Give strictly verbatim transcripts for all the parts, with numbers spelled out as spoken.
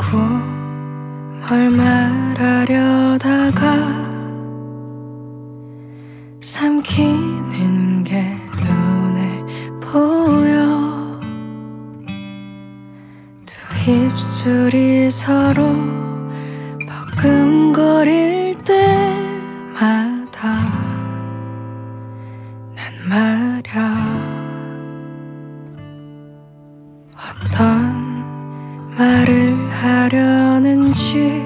자꾸 뭘 말하려다가 삼키는 게 눈에 보여. 두 입술이 서로 버금거릴 때마다 난 말야 어떤 말을 하려는지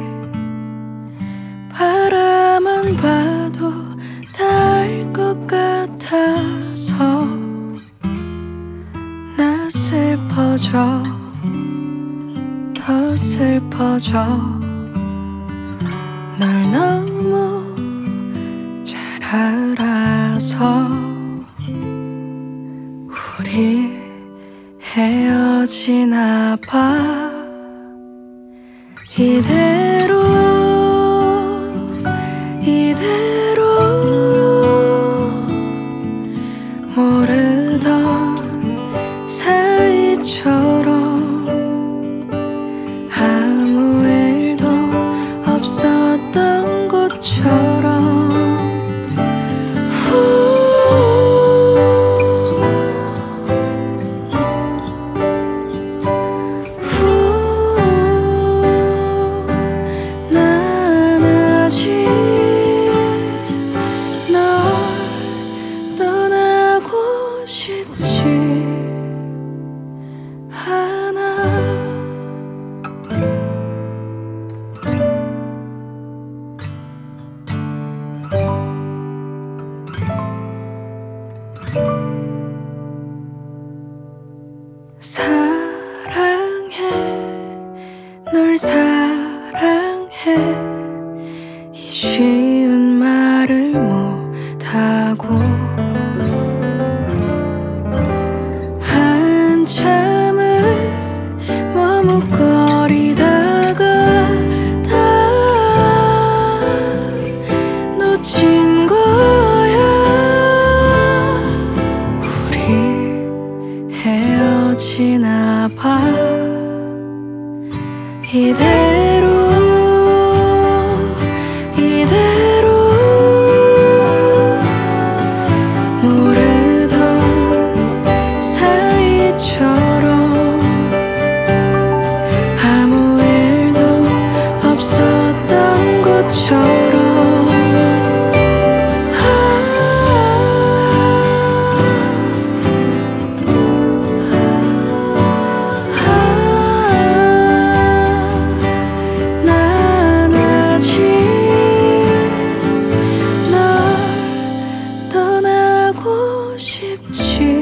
바라만 봐도 다 알 것 같아서 나 슬퍼져 더 슬퍼져. 널 너무 잘 알아서 우리 헤어지나 봐. 이대로 이대로 모르던 사이처럼 아무 일도 없었던 것처럼 쉽지 않아. 사랑해 널 사랑해 이 쉬운 말을 못하고 한참을 머뭇거리다가 다 놓친 거야. 우리 헤어지나 봐. 이대로 이대로 모르던 사이처럼 아무 일도 없었던 것처럼 난 아직 널 떠나고 싶지